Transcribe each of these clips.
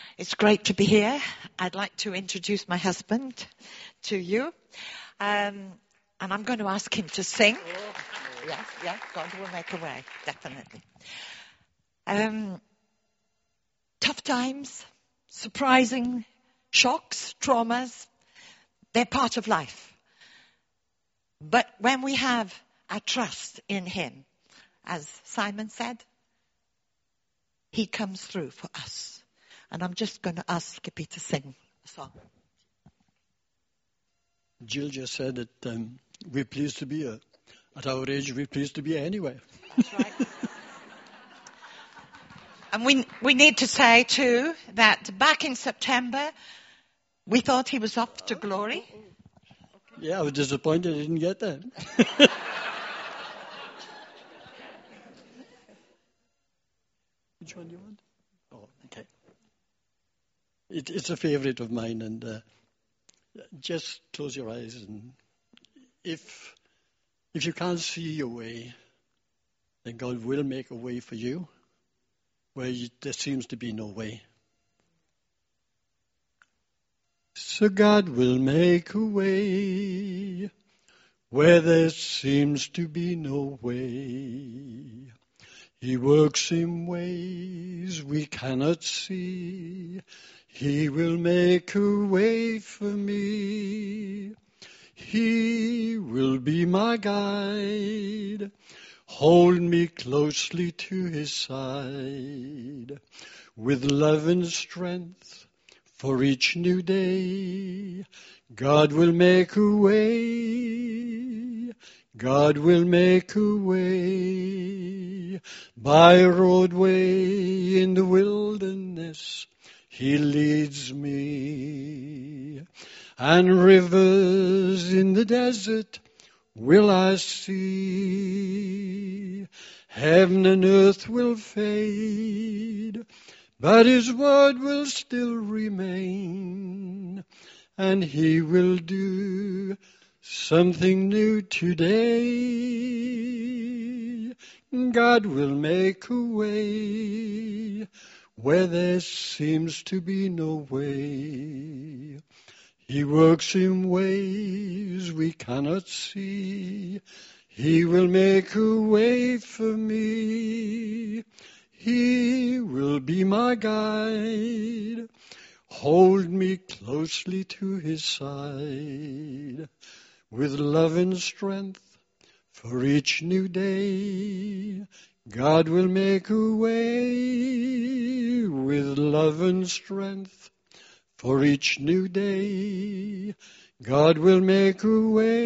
It's great to be here. I'd like to introduce my husband to you. And I'm going to ask him to sing. Yeah, God will make a way, definitely. Tough times, surprising shocks, traumas, they're part of life. But when we have our trust in him, as Simon said, he comes through for us. And I'm just going to ask Skippy to sing a song. Jill just said that we're pleased to be at our age, we're pleased to be anywhere. That's right. And we need to say, too, that back in September, we thought he was off to glory. Yeah, I was disappointed I didn't get that. Which one do you want? Oh, okay. It's a favorite of mine, and just close your eyes, and if you can't see your way, then God will make a way for you where there seems to be no way. So God will make a way where there seems to be no way. He works in ways we cannot see. He will make a way for me. He will be my guide. Hold me closely to his side. With love and strength for each new day, God will make a way. God will make a way. By a roadway in the wilderness, he leads me. And rivers in the desert will I see. Heaven and earth will fade, but his word will still remain. And he will do something new today. God will make a way where there seems to be no way. He works in ways we cannot see. He will make a way for me. He will be my guide. Hold me closely to his side. With love and strength for each new day, God will make a way. With love and strength for each new day, God will make a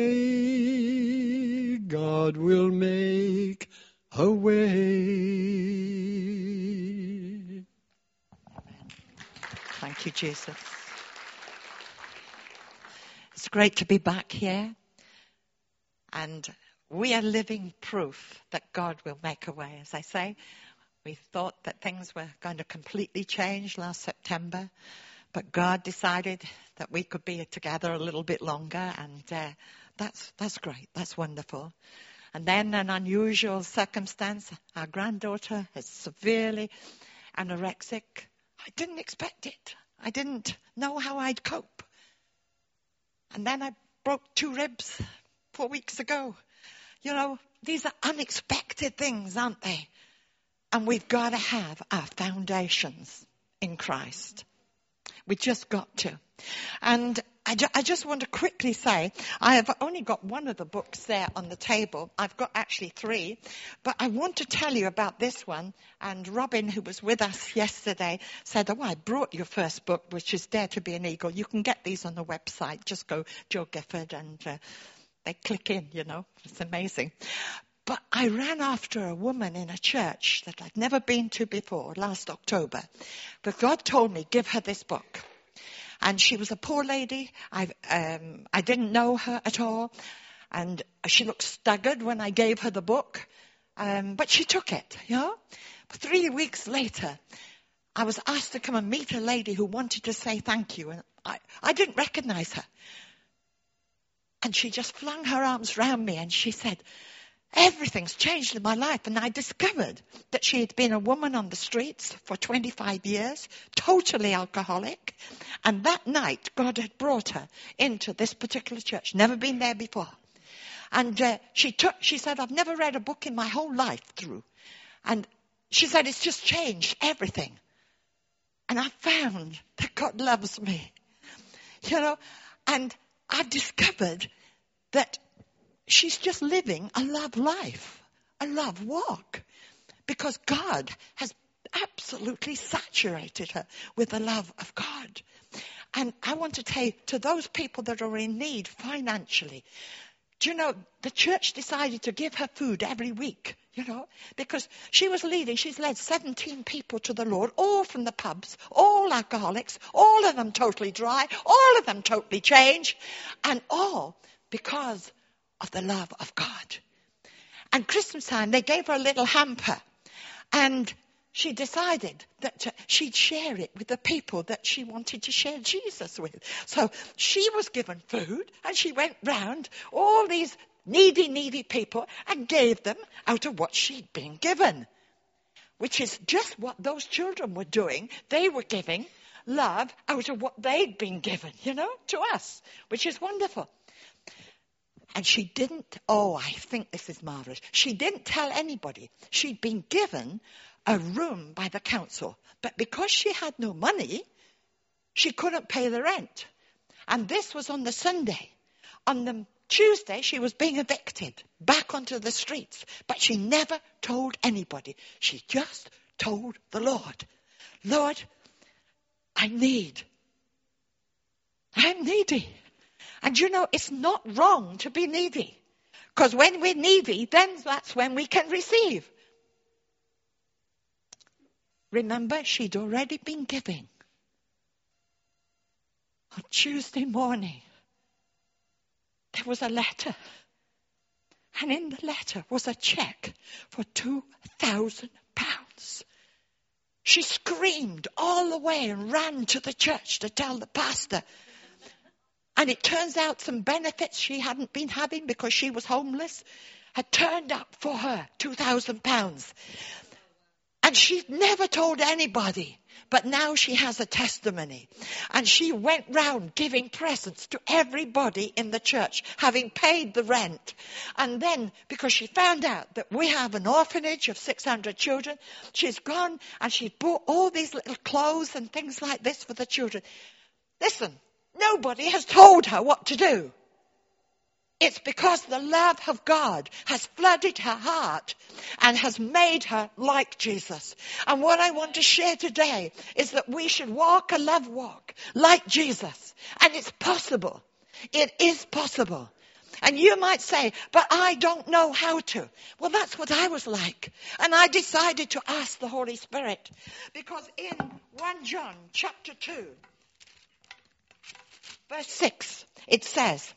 way. God will make a way. Thank you, Jesus. It's great to be back here. And we are living proof that God will make a way. As I say, we thought that things were going to completely change last September. But God decided that we could be together a little bit longer. And that's great. That's wonderful. And then an unusual circumstance. Our granddaughter is severely anorexic. I didn't expect it. I didn't know how I'd cope. And then I broke 2 ribs 4 weeks ago. You know, these are unexpected things, aren't they? And we've got to have our foundations in Christ. We just got to. And I just want to quickly say, I have only got one of the books there on the table. I've got actually 3. But I want to tell you about this one. And Robin, who was with us yesterday, said, I brought your first book, which is Dare to be an Eagle. You can get these on the website. Just go Joe Gifford and they click in, you know. It's amazing. But I ran after a woman in a church that I'd never been to before last October. But God told me, give her this book. And she was a poor lady. I didn't know her at all. And she looked staggered when I gave her the book. But she took it, you know. But 3 weeks later, I was asked to come and meet a lady who wanted to say thank you. And I didn't recognize her. And she just flung her arms round me and she said, everything's changed in my life. And I discovered that she had been a woman on the streets for 25 years, totally alcoholic. And that night, God had brought her into this particular church, never been there before. And she said, I've never read a book in my whole life through. And she said, it's just changed everything. And I found that God loves me, and I've discovered that she's just living a love life, a love walk, because God has absolutely saturated her with the love of God. And I want to say to those people that are in need financially, the church decided to give her food every week, because she's led 17 people to the Lord, all from the pubs, all alcoholics, all of them totally dry, all of them totally changed, and all because of the love of God. And Christmas time, they gave her a little hamper, and she decided that she'd share it with the people that she wanted to share Jesus with. So she was given food, and she went round all these needy people and gave them out of what she'd been given, which is just what those children were doing. They were giving love out of what they'd been given, to us, which is wonderful. And she didn't, I think this is marvelous. She didn't tell anybody. She'd been given a room by the council, but because she had no money, she couldn't pay the rent. And this was on the Sunday. On the Tuesday, she was being evicted back onto the streets, but she never told anybody. She just told the Lord, Lord, I'm needy. And it's not wrong to be needy, because when we're needy, then that's when we can receive. Remember, she'd already been giving. On Tuesday morning, there was a letter. And in the letter was a cheque for £2,000. She screamed all the way and ran to the church to tell the pastor. And it turns out some benefits she hadn't been having because she was homeless had turned up for her, £2,000. And she'd never told anybody, but now she has a testimony. And she went round giving presents to everybody in the church, having paid the rent. And then, because she found out that we have an orphanage of 600 children, she's gone and she bought all these little clothes and things like this for the children. Listen, nobody has told her what to do. It's because the love of God has flooded her heart and has made her like Jesus. And what I want to share today is that we should walk a love walk like Jesus. And it's possible. It is possible. And you might say, but I don't know how to. Well, that's what I was like. And I decided to ask the Holy Spirit. Because in 1 John chapter 2, verse 6, it says,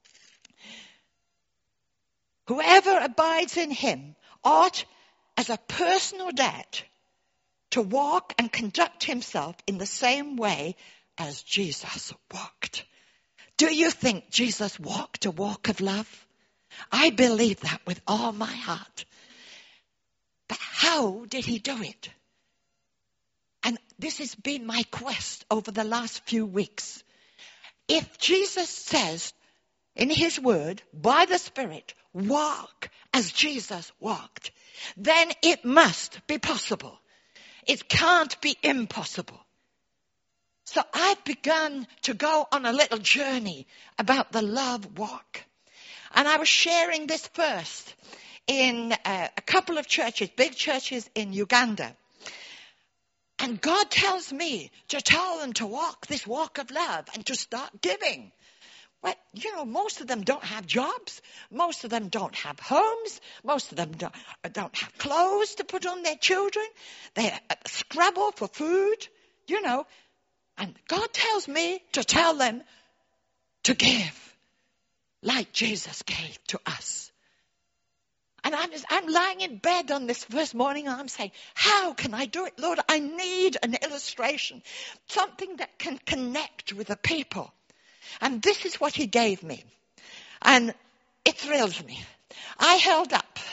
whoever abides in him ought, as a personal debt, to walk and conduct himself in the same way as Jesus walked. Do you think Jesus walked a walk of love? I believe that with all my heart. But how did he do it? And this has been my quest over the last few weeks. If Jesus says in his word, by the Spirit, walk as Jesus walked, then it must be possible. It can't be impossible. So I've begun to go on a little journey about the love walk. And I was sharing this first in a couple of churches, big churches in Uganda. And God tells me to tell them to walk this walk of love and to start giving. Well, most of them don't have jobs. Most of them don't have homes. Most of them don't have clothes to put on their children. They scrabble for food, And God tells me to tell them to give like Jesus gave to us. And I'm lying in bed on this first morning and I'm saying, how can I do it? Lord, I need an illustration, something that can connect with the people. And this is what he gave me. And it thrills me. I held up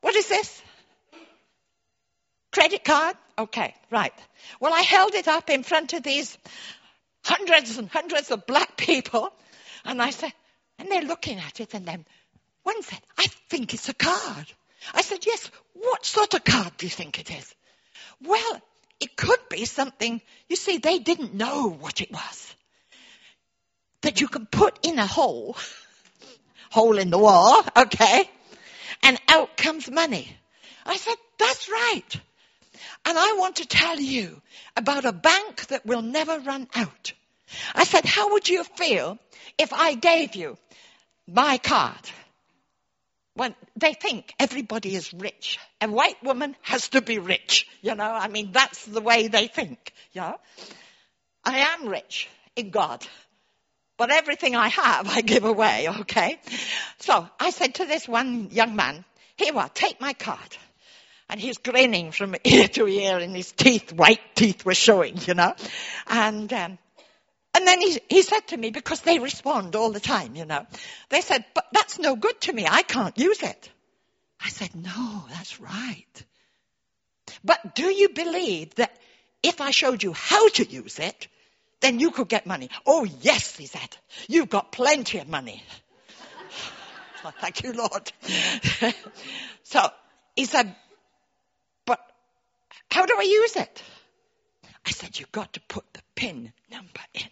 What is this? Credit card? Okay, right. Well, I held it up in front of these hundreds and hundreds of black people, and I said, and they're looking at it, and then one said, I think it's a card. I said, yes, what sort of card do you think it is? Well, it could be something, you see, they didn't know what it was. That you can put in a hole in the wall, okay, and out comes money. I said, that's right. And I want to tell you about a bank that will never run out. I said, how would you feel if I gave you my card? Well, they think everybody is rich. A white woman has to be rich, I mean, that's the way they think, I am rich in God. But everything I have, I give away, okay? So I said to this one young man, here you are, take my card. And he's grinning from ear to ear, and his white teeth were showing, And then he said to me, because they respond all the time, They said, but that's no good to me. I can't use it. I said, no, that's right. But do you believe that if I showed you how to use it, then you could get money? Oh, yes, he said. You've got plenty of money. Oh, thank you, Lord. So he said, but how do I use it? I said, you've got to put the PIN number in.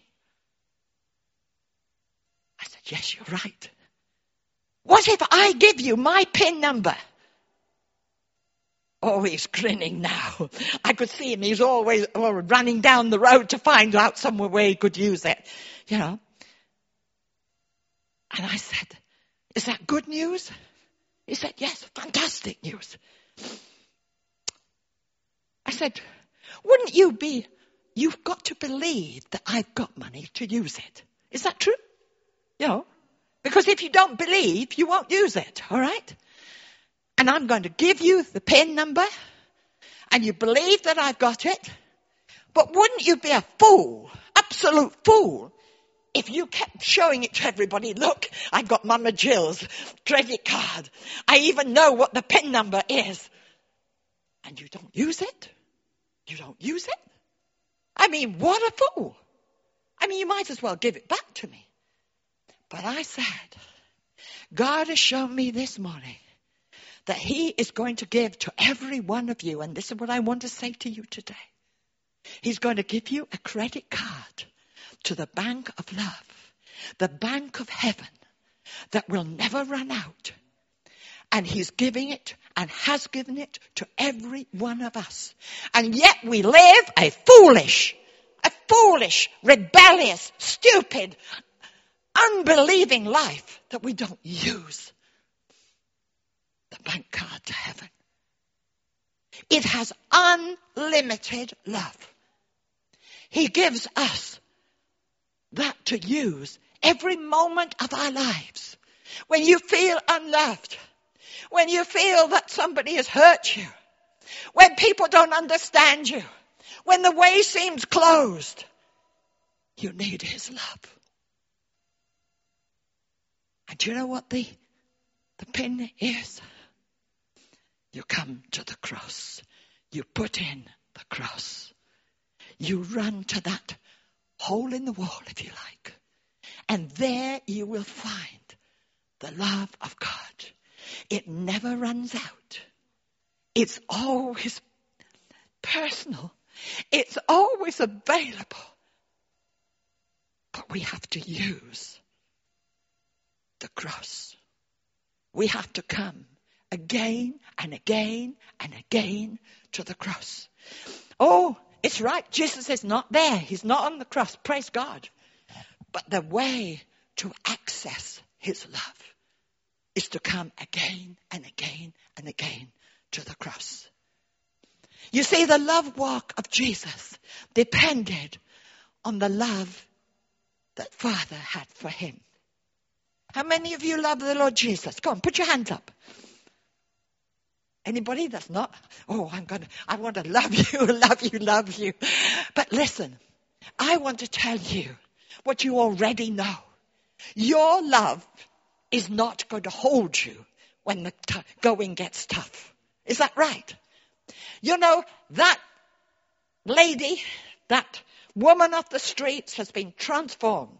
I said, yes, you're right. What if I give you my PIN number? Oh, he's grinning now. I could see him. He's always running down the road to find out somewhere where he could use it, And I said, is that good news? He said, yes, fantastic news. I said, you've got to believe that I've got money to use it. Is that true? Because if you don't believe, you won't use it, all right? And I'm going to give you the PIN number, and you believe that I've got it. But wouldn't you be a fool, absolute fool, if you kept showing it to everybody? Look, I've got Mama Jill's credit card. I even know what the PIN number is. And you don't use it? You don't use it? I mean, what a fool. I mean, you might as well give it back to me. But I said, God has shown me this morning that he is going to give to every one of you. And this is what I want to say to you today. He's going to give you a credit card to the bank of love, the bank of heaven that will never run out. And he's giving it and has given it to every one of us. And yet we live a foolish, rebellious, stupid, unbelieving life that we don't use the bank card to heaven. It has unlimited love. He gives us that to use every moment of our lives. When you feel unloved, when you feel that somebody has hurt you, when people don't understand you, when the way seems closed, you need his love. And do you know what the PIN is? You come to the cross. You put in the cross. You run to that hole in the wall, if you like. And there you will find the love of God. It never runs out. It's always personal. It's always available. But we have to use the cross. We have to come again and again and again to the cross. Oh, it's right. Jesus is not there. He's not on the cross. Praise God. But the way to access his love is to come again and again and again to the cross. You see, the love walk of Jesus depended on the love that Father had for him. How many of you love the Lord Jesus? Come on, put your hands up. Anybody that's not? Oh, I want to love you, love you. But listen, I want to tell you what you already know. Your love is not going to hold you when the going gets tough. Is that right? You know, that lady, that woman of the streets has been transformed.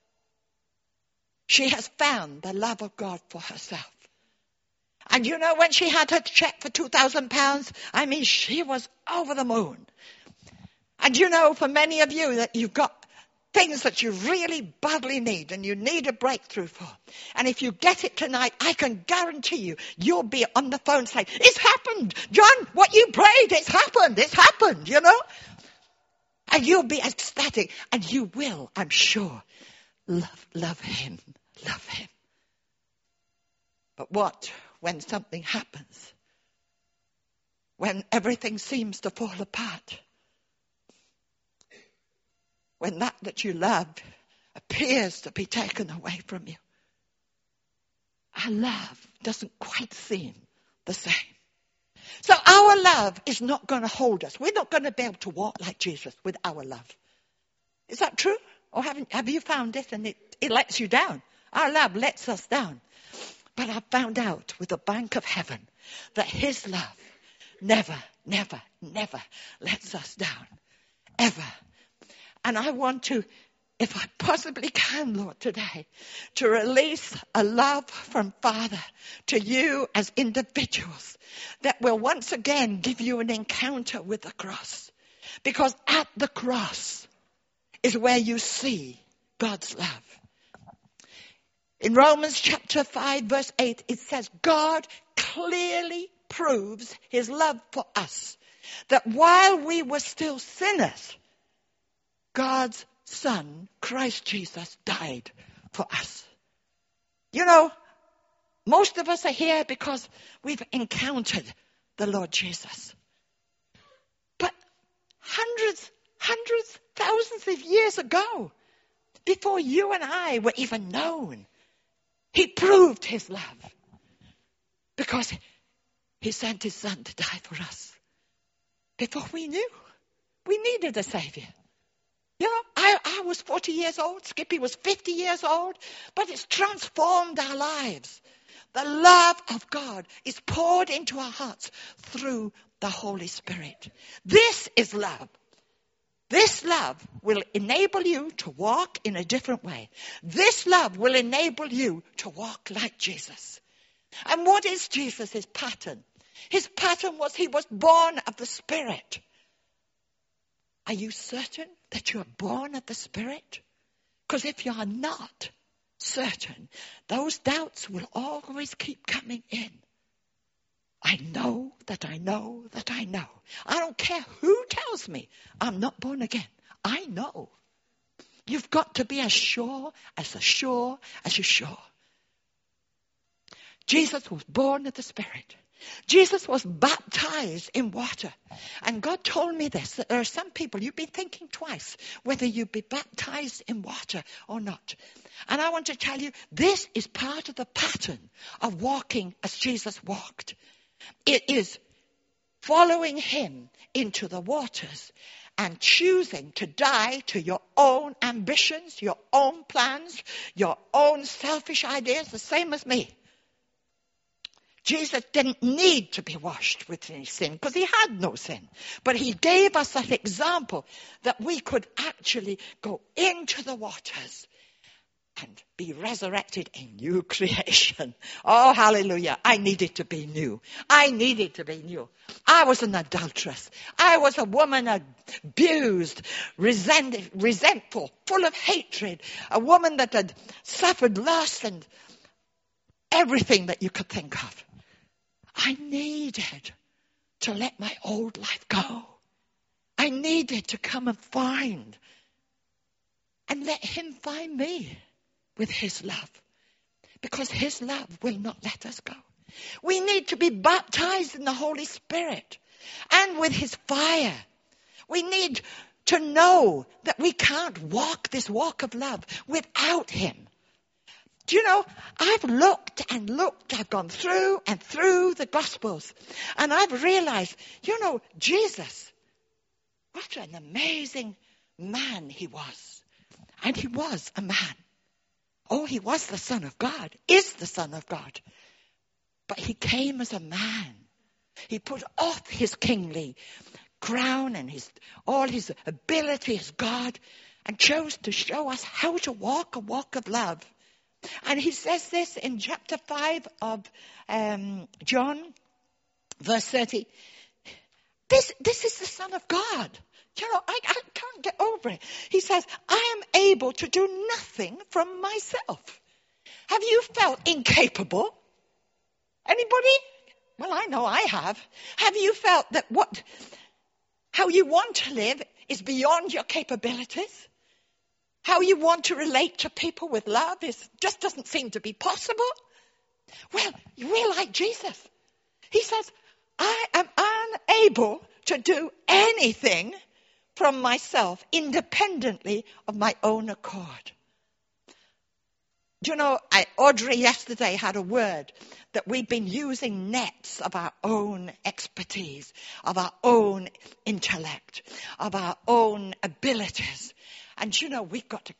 She has found the love of God for herself. And you know, when she had her check for £2,000, I mean, she was over the moon. And you know, for many of you, that you've got things that you really badly need and you need a breakthrough for. And if you get it tonight, I can guarantee you, you'll be on the phone saying, it's happened. John, what you prayed, it's happened, you know. And you'll be ecstatic, and you will, I'm sure, love him. But what when something happens? When everything seems to fall apart? When that you love appears to be taken away from you? Our love doesn't quite seem the same. So our love is not going to hold us. We're not going to be able to walk like Jesus with our love. Is that true? Or have you found it and it lets you down? Our love lets us down. But I found out with the bank of heaven that his love never lets us down. Ever. And I want to, if I possibly can, Lord, today, to release a love from Father to you as individuals that will once again give you an encounter with the cross. Because at the cross is where you see God's love. In Romans chapter 5, verse 8, it says, God clearly proves his love for us, that while we were still sinners, God's Son, Christ Jesus, died for us. You know, most of us are here because we've encountered the Lord Jesus. But hundreds, thousands of years ago, before you and I were even known, he proved his love because he sent his Son to die for us. Before we knew, we needed a Savior. You know, I was 40 years old. Skippy was 50 years old. But it's transformed our lives. The love of God is poured into our hearts through the Holy Spirit. This is love. This love will enable you to walk in a different way. This love will enable you to walk like Jesus. And what is Jesus' pattern? His pattern was he was born of the Spirit. Are you certain that you are born of the Spirit? Because if you are not certain, those doubts will always keep coming in. I know that I know that I know. I don't care who tells me I'm not born again. I know. You've got to be as sure as you're sure. Jesus was born of the Spirit. Jesus was baptized in water. And God told me this, that there are some people, you've been thinking twice whether you'd be baptized in water or not. And I want to tell you, this is part of the pattern of walking as Jesus walked. It is following him into the waters and choosing to die to your own ambitions, your own plans, your own selfish ideas, the same as me. Jesus didn't need to be washed with any sin because he had no sin. But he gave us that example that we could actually go into the waters and be resurrected a new creation. Oh, hallelujah. I needed to be new. I needed to be new. I was an adulteress. I was a woman abused, resentful, full of hatred. A woman that had suffered lust and everything that you could think of. I needed to let my old life go. I needed to come and find and let him find me with his love, because his love will not let us go. We need to be baptized in the Holy Spirit and with his fire. We need to know that we can't walk this walk of love without him. Do you know, I've looked and looked, I've gone through and through the Gospels, and I've realized, you know, Jesus, what an amazing man he was. And he was a man. Oh, he was the Son of God, is the Son of God. But he came as a man. He put off his kingly crown and all his ability as God and chose to show us how to walk a walk of love. And he says this in chapter 5 of John, verse 30. This is the Son of God. You know, I can't get over it. He says, I am able to do nothing from myself. Have you felt incapable? Anybody? Well, I know I have. Have you felt that how you want to live is beyond your capabilities? How you want to relate to people with love just doesn't seem to be possible? Well, we're like Jesus. He says, I am unable to do anything from myself independently of my own accord. Do you know, Audrey yesterday had a word that we've been using nets of our own expertise, of our own intellect, of our own abilities. And you know, we've got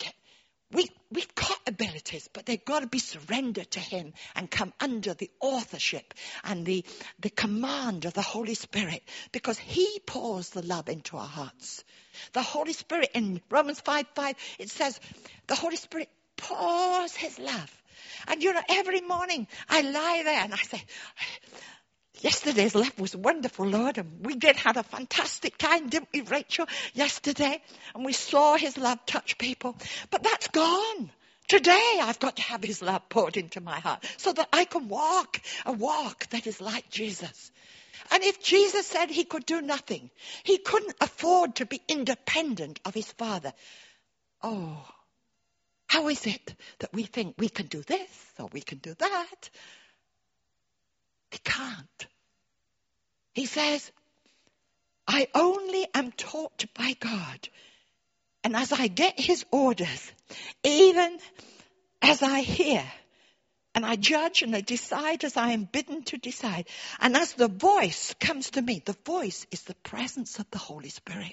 abilities, but they've got to be surrendered to him and come under the authorship and the command of the Holy Spirit, because he pours the love into our hearts. The Holy Spirit, in Romans 5:5, it says, the Holy Spirit pours his love. And you know, every morning I lie there and I say, yesterday's love was wonderful, Lord, and we did have a fantastic time, didn't we, Rachel, yesterday? And we saw his love touch people. But that's gone. Today I've got to have his love poured into my heart so that I can walk a walk that is like Jesus. And if Jesus said he could do nothing, he couldn't afford to be independent of his Father. Oh, how is it that we think we can do this or we can do that? We can't. He says, I only am taught by God. And as I get his orders, even as I hear, and I judge and I decide as I am bidden to decide. And as the voice comes to me, the voice is the presence of the Holy Spirit.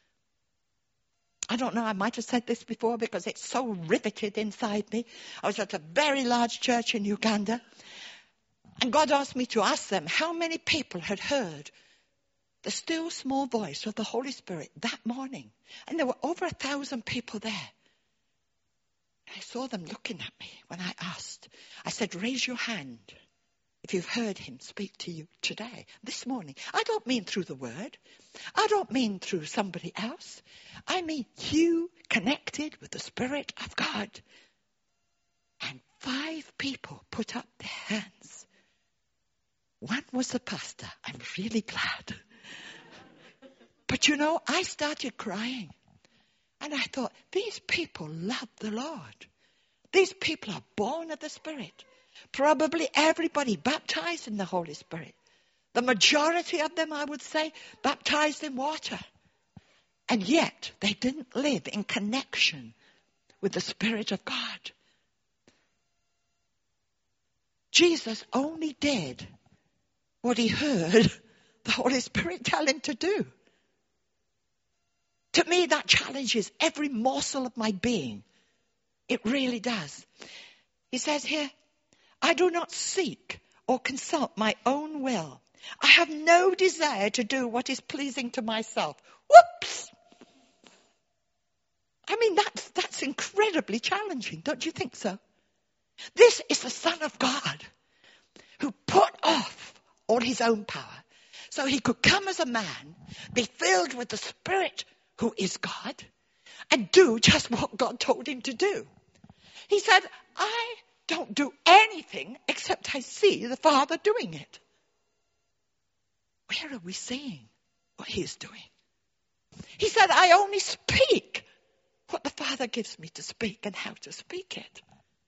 I don't know, I might have said this before because it's so riveted inside me. I was at a very large church in Uganda. And God asked me to ask them how many people had heard the still small voice of the Holy Spirit that morning. And there were over 1,000 people there. I saw them looking at me when I asked. I said, raise your hand if you've heard him speak to you today, this morning. I don't mean through the word. I don't mean through somebody else. I mean you connected with the Spirit of God. And 5 people put up their hands. One was the pastor. I'm really glad. But you know, I started crying. And I thought, these people love the Lord. These people are born of the Spirit. Probably everybody baptized in the Holy Spirit. The majority of them, I would say, baptized in water. And yet, they didn't live in connection with the Spirit of God. Jesus only did what he heard the Holy Spirit tell him to do. To me, that challenges every morsel of my being. It really does. He says here, I do not seek or consult my own will. I have no desire to do what is pleasing to myself. Whoops! I mean, that's incredibly challenging, don't you think so? This is the Son of God who put off all his own power so he could come as a man, be filled with the Spirit who is God, and do just what God told him to do. He said, I don't do anything except I see the Father doing it. Where are we seeing what he is doing? He said, I only speak what the Father gives me to speak and how to speak it.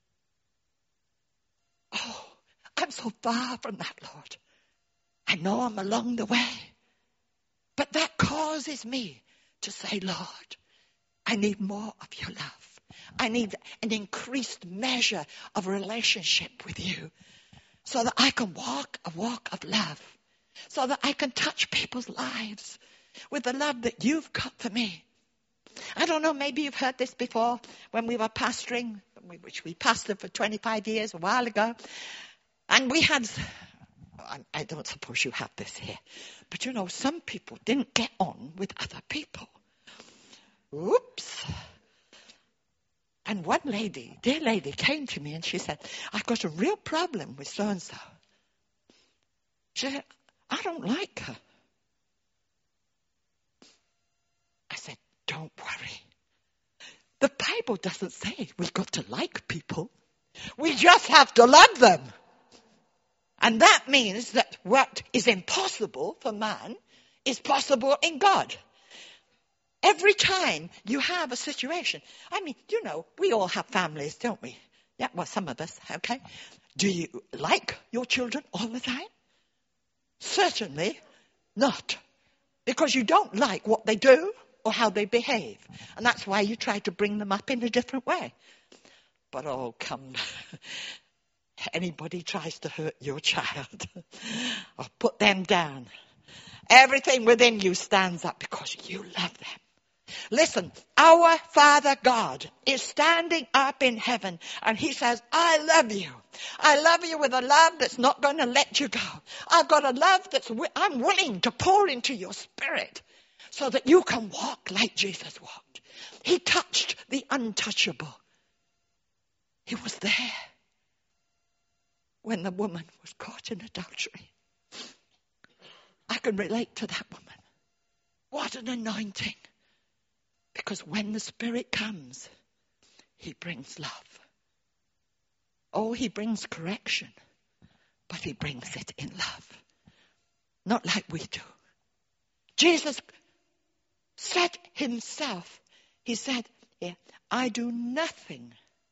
Oh, I'm so far from that, Lord. I know I'm along the way. But that causes me to say, Lord, I need more of your love. I need an increased measure of relationship with you so that I can walk a walk of love, so that I can touch people's lives with the love that you've got for me. I don't know, maybe you've heard this before when we were pastoring, which we pastored for 25 years a while ago. And we had I don't suppose you have this here. But some people didn't get on with other people. Oops. And one lady, dear lady, came to me and she said, I've got a real problem with so-and-so. She said, I don't like her. I said, don't worry. The Bible doesn't say we've got to like people. We just have to love them. And that means that what is impossible for man is possible in God. Every time you have a situation, we all have families, don't we? Yeah, well, some of us, okay? Do you like your children all the time? Certainly not. Because you don't like what they do or how they behave. And that's why you try to bring them up in a different way. But come, anybody tries to hurt your child or put them down, everything within you stands up because you love them. Listen, our Father God is standing up in heaven and he says, I love you. I love you with a love that's not going to let you go. I've got a love I'm willing to pour into your spirit so that you can walk like Jesus walked. He touched the untouchable. He was there when the woman was caught in adultery. I can relate to that woman. What an anointing. Because when the Spirit comes, he brings love. He brings correction, but he brings it in love. Not like we do. Jesus said himself, he said, I do nothing.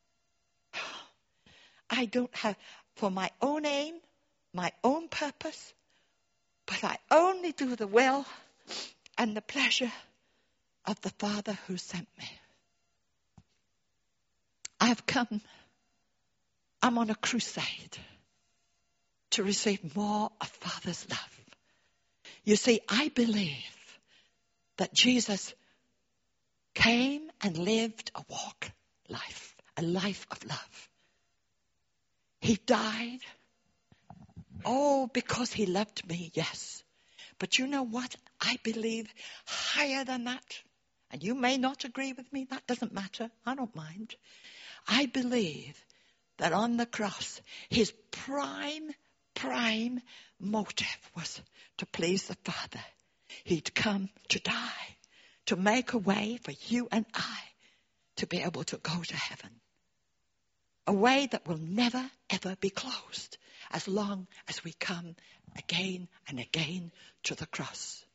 I don't have for my own aim, my own purpose, but I only do the will and the pleasure of the Father who sent me. I'm on a crusade to receive more of Father's love. You see, I believe that Jesus came and lived a life of love. He died, because he loved me, yes. But you know what? I believe higher than that. And you may not agree with me. That doesn't matter. I don't mind. I believe that on the cross, his prime motive was to please the Father. He'd come to die, to make a way for you and I to be able to go to heaven. A way that will never, ever be closed as long as we come again and again to the cross.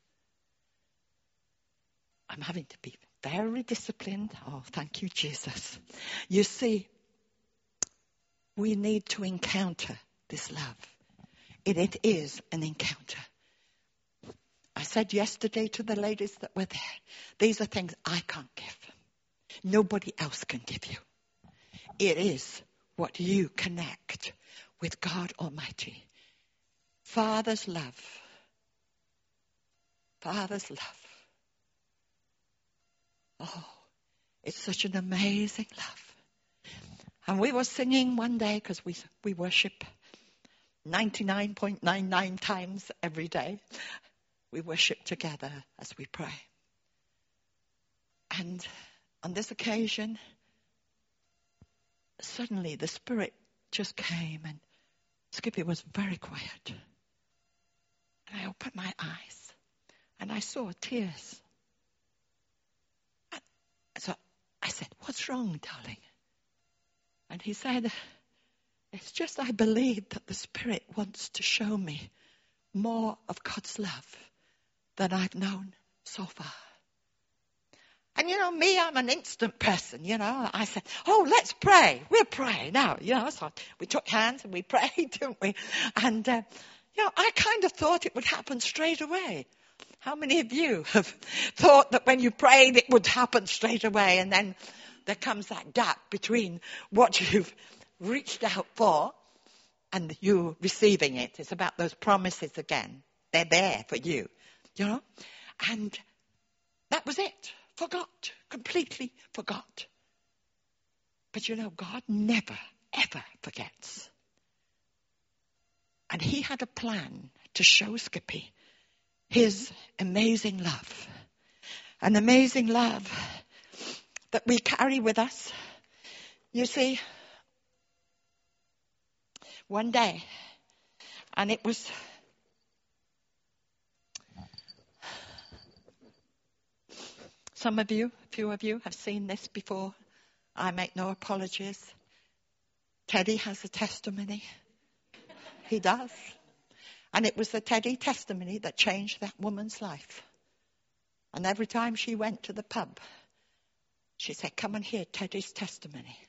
I'm having to be very disciplined. Thank you, Jesus. You see, we need to encounter this love. It is an encounter. I said yesterday to the ladies that were there, these are things I can't give. Nobody else can give you. It is what you connect with God Almighty. Father's love. Father's love. It's such an amazing love. And we were singing one day, because we worship 99.99 times every day. We worship together as we pray. And on this occasion, suddenly the Spirit just came and Skippy was very quiet. And I opened my eyes and I saw tears. So I said, what's wrong, darling? And he said, it's just I believe that the Spirit wants to show me more of God's love than I've known so far. And me, I'm an instant person, I said, let's pray. We'll pray now, So we took hands and we prayed, didn't we? And, I kind of thought it would happen straight away. How many of you have thought that when you prayed it would happen straight away, and then there comes that gap between what you've reached out for and you receiving it? It's about those promises again. They're there for you, And that was it. Forgot. Completely forgot. But God never, ever forgets. And he had a plan to show Skippy his amazing love. An amazing love that we carry with us. You see, one day, and it was some of you, a few of you have seen this before. I make no apologies. Teddy has a testimony. He does. And it was the Teddy testimony that changed that woman's life. And every time she went to the pub, she said, come and hear Teddy's testimony.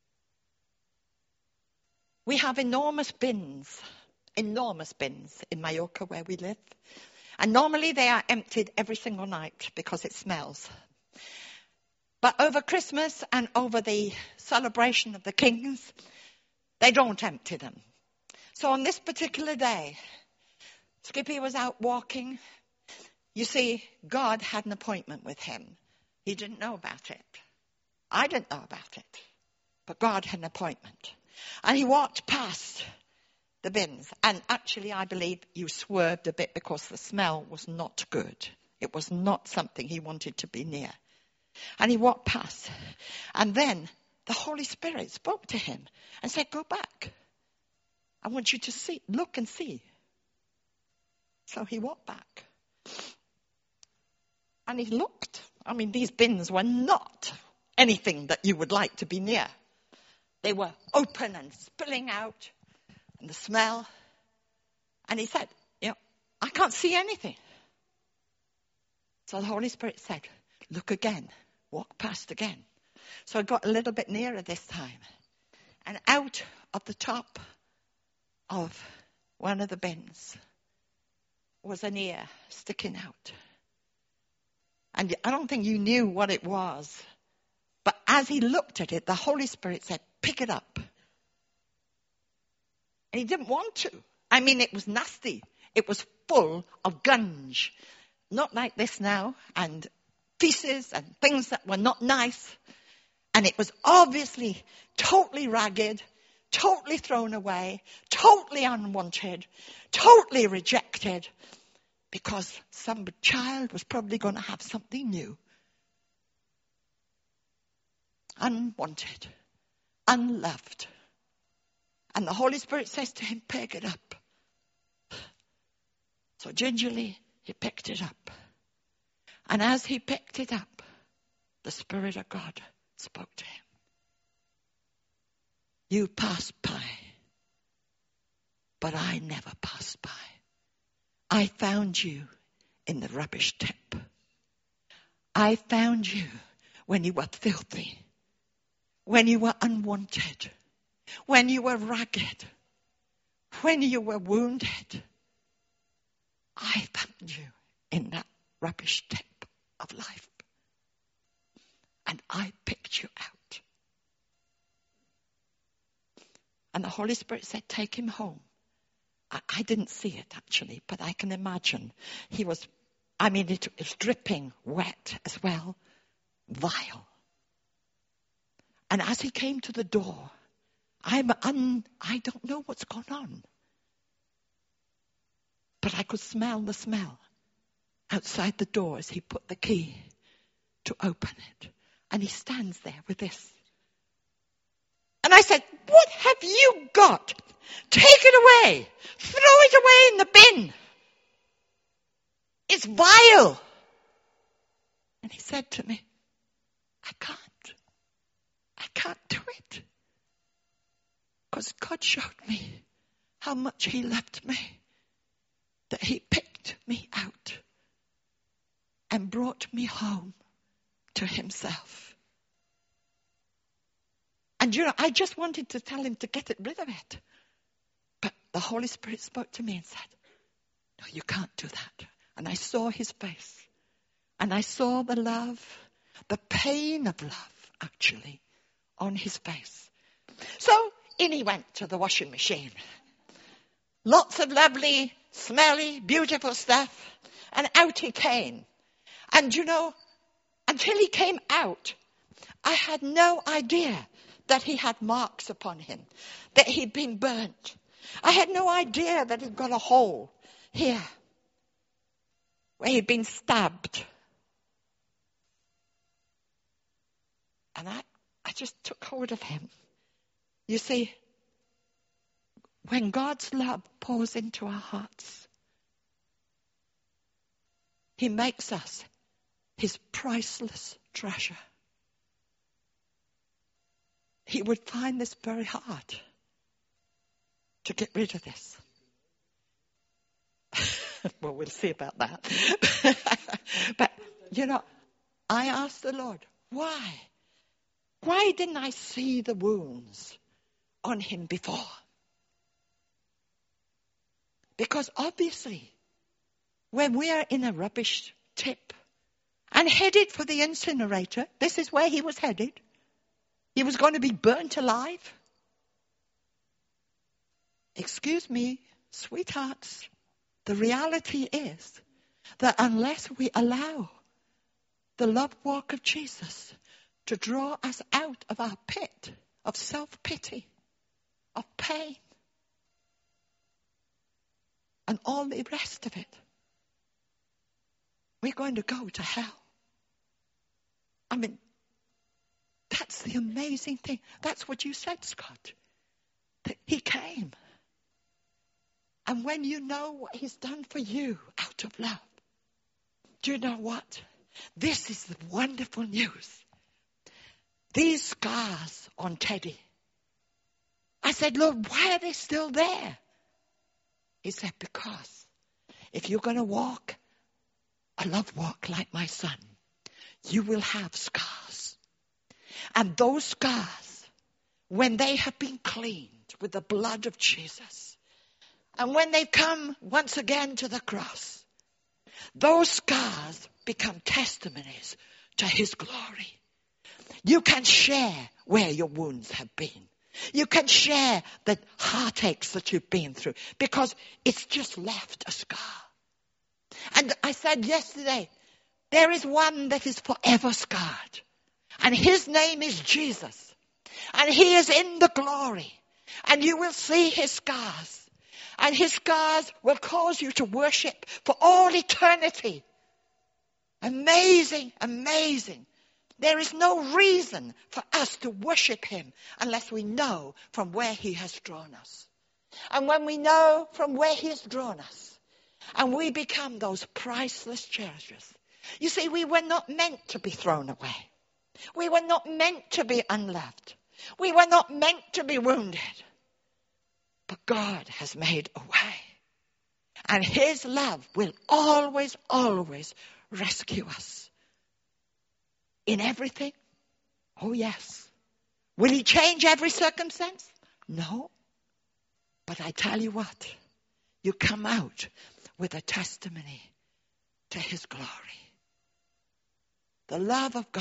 We have enormous bins in Mallorca where we live. And normally they are emptied every single night because it smells. But over Christmas and over the celebration of the Kings, they don't empty them. So on this particular day, Skippy was out walking. You see, God had an appointment with him. He didn't know about it. I didn't know about it. But God had an appointment. And he walked past the bins. And actually, I believe you swerved a bit because the smell was not good. It was not something he wanted to be near. And he walked past. And then the Holy Spirit spoke to him and said, go back. I want you to see, look and see. So he walked back. And he looked. I mean, these bins were not anything that you would like to be near. They were open and spilling out. And the smell. And he said, I can't see anything. So the Holy Spirit said, look again. Walk past again. So I got a little bit nearer this time. And out of the top of one of the bins was an ear sticking out. And I don't think you knew what it was. But as he looked at it, the Holy Spirit said, pick it up. And he didn't want to. I mean, it was nasty. It was full of gunge. Not like this now. And feces and things that were not nice. And it was obviously totally ragged, totally thrown away, totally unwanted, totally rejected. Because some child was probably going to have something new. Unwanted. Unloved. And the Holy Spirit says to him, pick it up. So gingerly, he picked it up. And as he picked it up, the Spirit of God spoke to him. You passed by, but I never passed by. I found you in the rubbish tip. I found you when you were filthy, when you were unwanted, when you were ragged, when you were wounded. I found you in that rubbish tip of life. And I picked you out. And the Holy Spirit said, take him home. I didn't see it actually, but I can imagine. It was dripping wet as well. Vile. And as he came to the door, I don't know what's gone on. But I could smell the smell outside the door as he put the key to open it. And he stands there with this. And I said, what have you got? Take it away. Throw it away in the bin. It's vile. And he said to me, I can't do it. Because God showed me how much he loved me. That he picked me out and brought me home to himself. And I just wanted to tell him to get rid of it. But the Holy Spirit spoke to me and said, no, you can't do that. And I saw his face. And I saw the love, the pain of love, actually, on his face. So in he went to the washing machine. Lots of lovely, smelly, beautiful stuff. And out he came. And until he came out, I had no idea that he had marks upon him, that he'd been burnt, I had no idea that he'd got a hole here where he'd been stabbed. And I just took hold of him. You see, when God's love pours into our hearts, he makes us his priceless treasure. He would find this very hard to get rid of this. Well, we'll see about that. But, I asked the Lord, why? Why didn't I see the wounds on him before? Because obviously, when we are in a rubbish tip and headed for the incinerator, this is where he was headed. He was going to be burnt alive. Excuse me, sweethearts, the reality is that unless we allow the love walk of Jesus to draw us out of our pit of self-pity, of pain, and all the rest of it, we're going to go to hell. I mean, that's the amazing thing. That's what you said, Scott. That he came. And when you know what he's done for you out of love, do you know what? This is the wonderful news. These scars on Teddy. I said, Lord, why are they still there? He said, because if you're going to walk a love walk like my son, you will have scars. And those scars, when they have been cleaned with the blood of Jesus, and when they come once again to the cross, those scars become testimonies to his glory. You can share where your wounds have been. You can share the heartaches that you've been through because it's just left a scar. And I said yesterday, there is one that is forever scarred. And his name is Jesus. And he is in the glory. And you will see his scars. And his scars will cause you to worship for all eternity. Amazing, amazing. There is no reason for us to worship him unless we know from where he has drawn us. And when we know from where he has drawn us, and we become those priceless treasures. You see, we were not meant to be thrown away. We were not meant to be unloved. We were not meant to be wounded. But God has made a way. And his love will always, always rescue us. In everything? Oh, yes. Will he change every circumstance? No. But I tell you what, you come out with a testimony to his glory. The love of God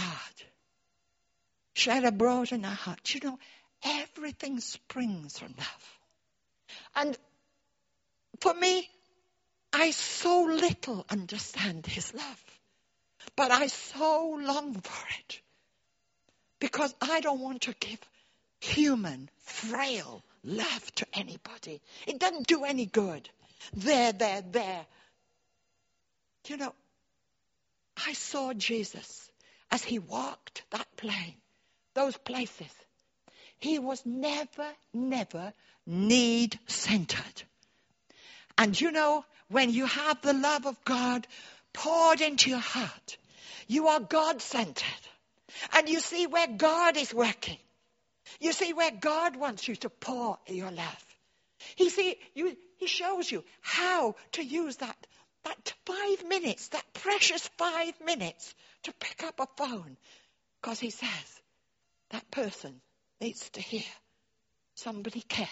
shed abroad in our hearts. You know, everything springs from love. And for me, I so little understand his love. But I so long for it. Because I don't want to give human, frail love to anybody. It doesn't do any good. There. You know, I saw Jesus as he walked that plane, those places. He was never need-centered. And you know, when you have the love of God poured into your heart, you are God-centered. And you see where God is working. You see where God wants you to pour your love. He shows you how to use that 5 minutes, that precious 5 minutes to pick up a phone. Because he says, that person needs to hear somebody cares.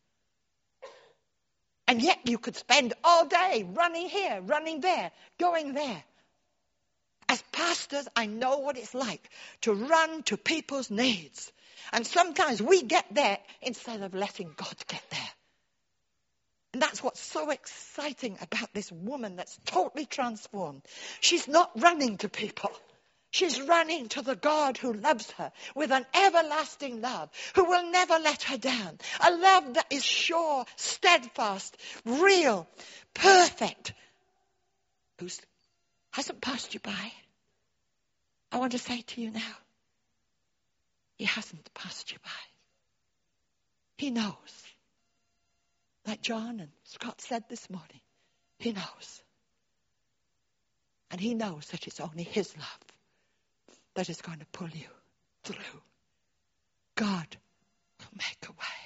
And yet you could spend all day running here, running there, going there. As pastors, I know what it's like to run to people's needs. And sometimes we get there instead of letting God get there. And that's what's so exciting about this woman that's totally transformed. She's not running to people. She's running to the God who loves her with an everlasting love, who will never let her down. A love that is sure, steadfast, real, perfect, who hasn't passed you by. I want to say to you now, he hasn't passed you by. He knows. Like John and Scott said this morning, he knows. And he knows that it's only his love that is going to pull you through. God will make a way.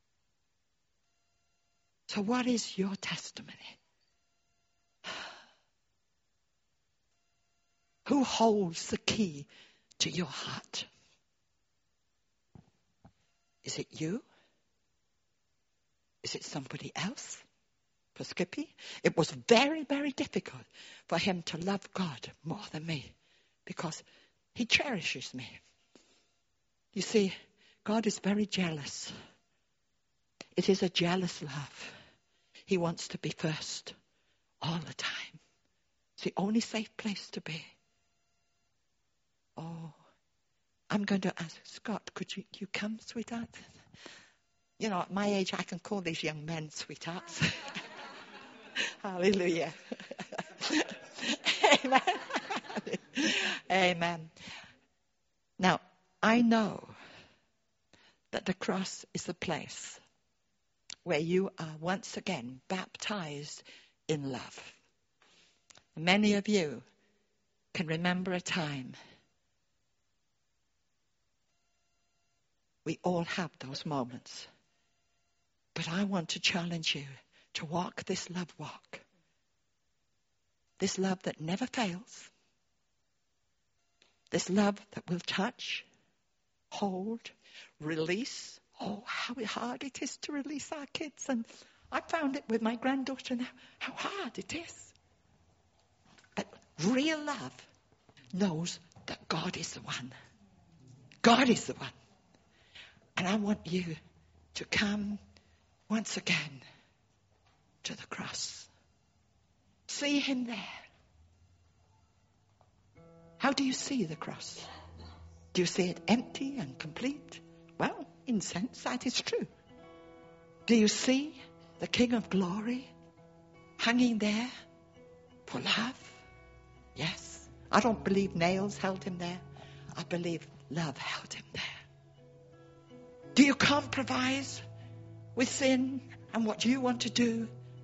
So what is your testimony? Who holds the key to your heart? Is it you? Is it somebody else? For Skippy, it was very, very difficult for him to love God more than me because he cherishes me. You see, God is very jealous. It is a jealous love. He wants to be first all the time. It's the only safe place to be. Oh, I'm going to ask Scott, could you come, sweetheart? You know, at my age, I can call these young men sweethearts. Hallelujah. Amen. Amen. Now, I know that the cross is the place where you are once again baptized in love. Many of you can remember a time. We all have those moments. But I want to challenge you to walk this love walk. This love that never fails. This love that will touch, hold, release. Oh, how hard it is to release our kids. And I found it with my granddaughter now, how hard it is. But real love knows that God is the one. God is the one. And I want you to come once again to the cross. See him there. How do you see the cross? Do you see it empty and complete? Well, in a sense, that is true. Do you see the King of Glory hanging there for love? Yes. I don't believe nails held him there. I believe love held him there. Do you compromise with sin and what you want to do?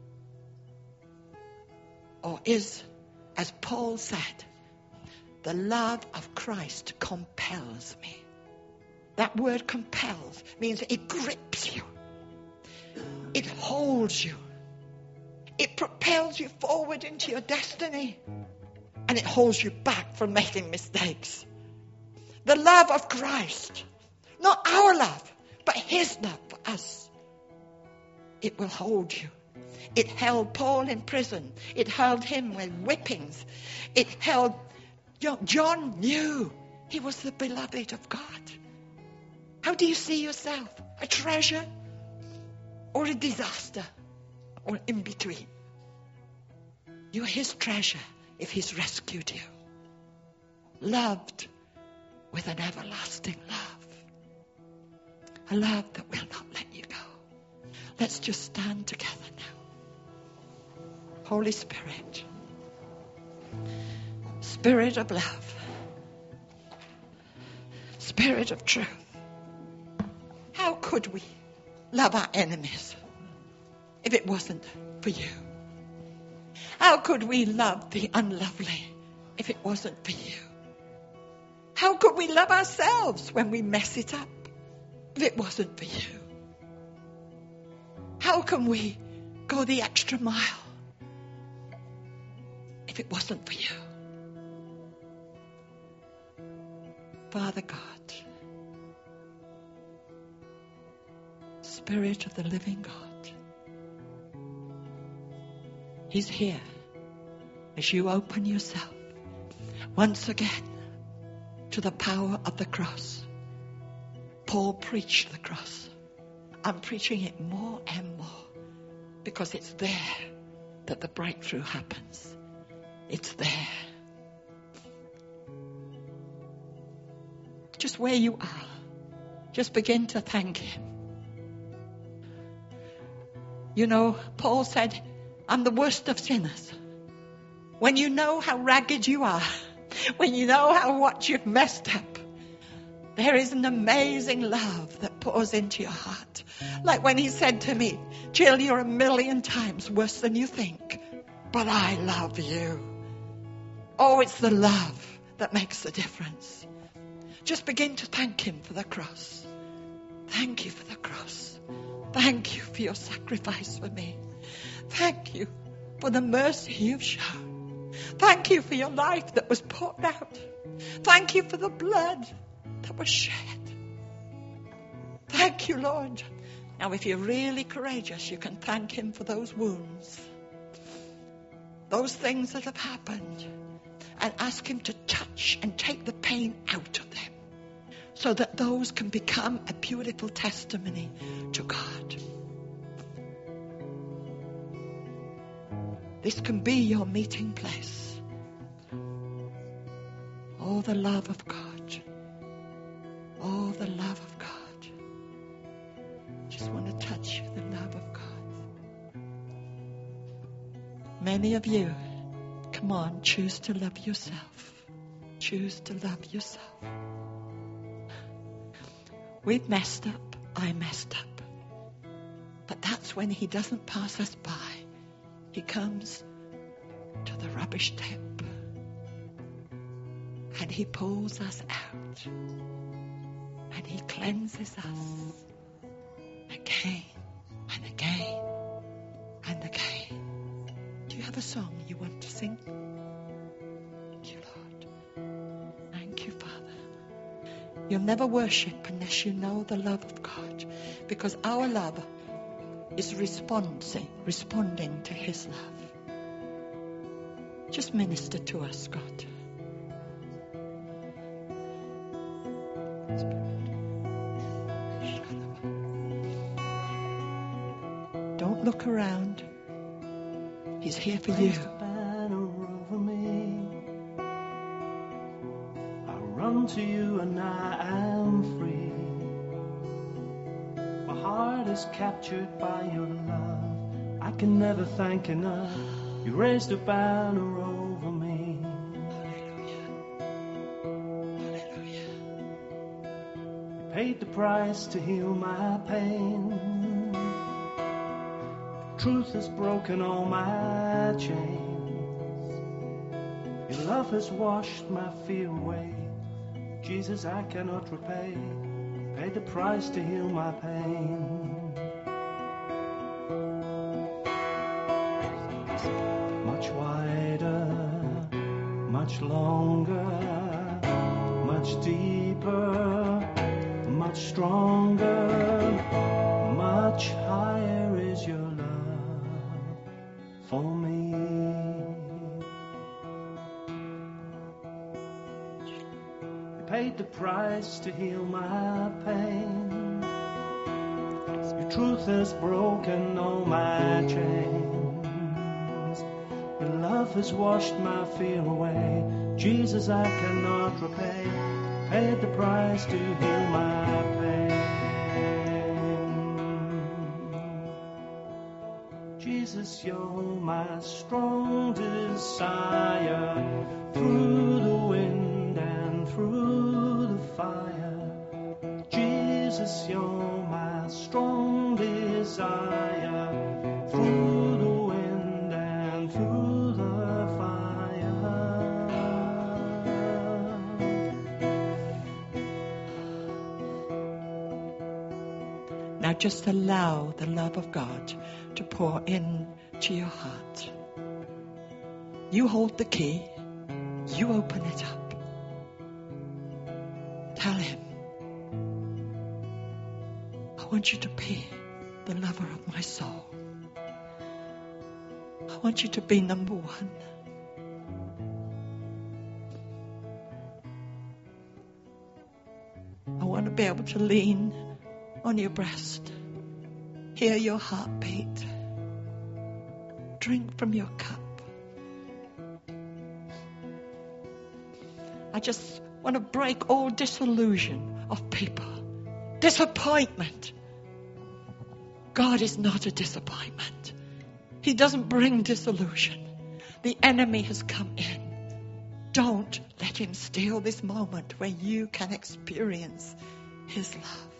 Or is, as Paul said, the love of Christ compels me? That word compels means it grips you. It holds you. It propels you forward into your destiny. And it holds you back from making mistakes. The love of Christ, not our love, but his love for us. It will hold you. It held Paul in prison. It held him with whippings. It held... John knew he was the beloved of God. How do you see yourself? A treasure or a disaster or in between? You're his treasure if he's rescued you. Loved with an everlasting love. A love that will not let you go. Let's just stand together now. Holy Spirit. Spirit of love. Spirit of truth. How could we love our enemies if it wasn't for you? How could we love the unlovely if it wasn't for you? How could we love ourselves when we mess it up if it wasn't for you? How can we go the extra mile if it wasn't for you? Father God, Spirit of the living God, he's here as you open yourself once again to the power of the cross. Paul preached the cross. I'm preaching it more and more because it's there that the breakthrough happens. It's there. just where you are, just begin to thank him. You know, Paul said, I'm the worst of sinners. When you know how ragged you are, when you know how much you've messed up, there is an amazing love that pours into your heart. Like when he said to me, Jill, you're 1,000,000 times worse than you think, but I love you. Oh, it's the love that makes the difference. Just begin to thank him for the cross. Thank you for the cross. Thank you for your sacrifice for me. Thank you for the mercy you've shown. Thank you for your life that was poured out. Thank you for the blood that was shed. Thank you, Lord. Now, if you're really courageous, you can thank him for those wounds, those things that have happened, and ask him to touch and take the pain out of them, so that those can become a beautiful testimony to God. This can be your meeting place. Oh, the love of God. Oh, the love of God. Just want to touch the love of God. Many of you, come on, choose to love yourself. Choose to love yourself. We've messed up. I messed up. But that's when he doesn't pass us by. He comes to the rubbish tip and he pulls us out and he cleanses us again and again and again. Do you have a song you want to sing? Thank you, Lord. Thank you, Father. You'll never worship unless you know the love of God, because our love is responding to his love. Just minister to us, God. Don't look around. He's here for you. I run to you and I am free. My heart is captured by your love. I can never thank enough. You raised a banner over me. Hallelujah. You paid the price to heal my pain. Truth has broken all my chains. Your love has washed my fear away. Jesus, I cannot repay. You paid the price to heal my pain. Much wider, much longer, much deeper, much stronger, much higher is your love for me. You paid the price to heal my pain. Your truth has broken all my chains. Your love has washed my fear away. Jesus, I cannot repay. You paid the price to heal my pain. Jesus, you're my strong desire, through the wind and through the fire. Jesus, you're my strong desire, through the wind and through the fire. Now just allow the love of God to pour into your heart. You hold the key. You open it up. Tell him, I want you to be the lover of my soul. I want you to be number one. I want to be able to lean on your breast, hear your heartbeat, drink from your cup. I just want to break all disillusion of people. Disappointment. God is not a disappointment. He doesn't bring disillusion. The enemy has come in. Don't let him steal this moment where you can experience his love.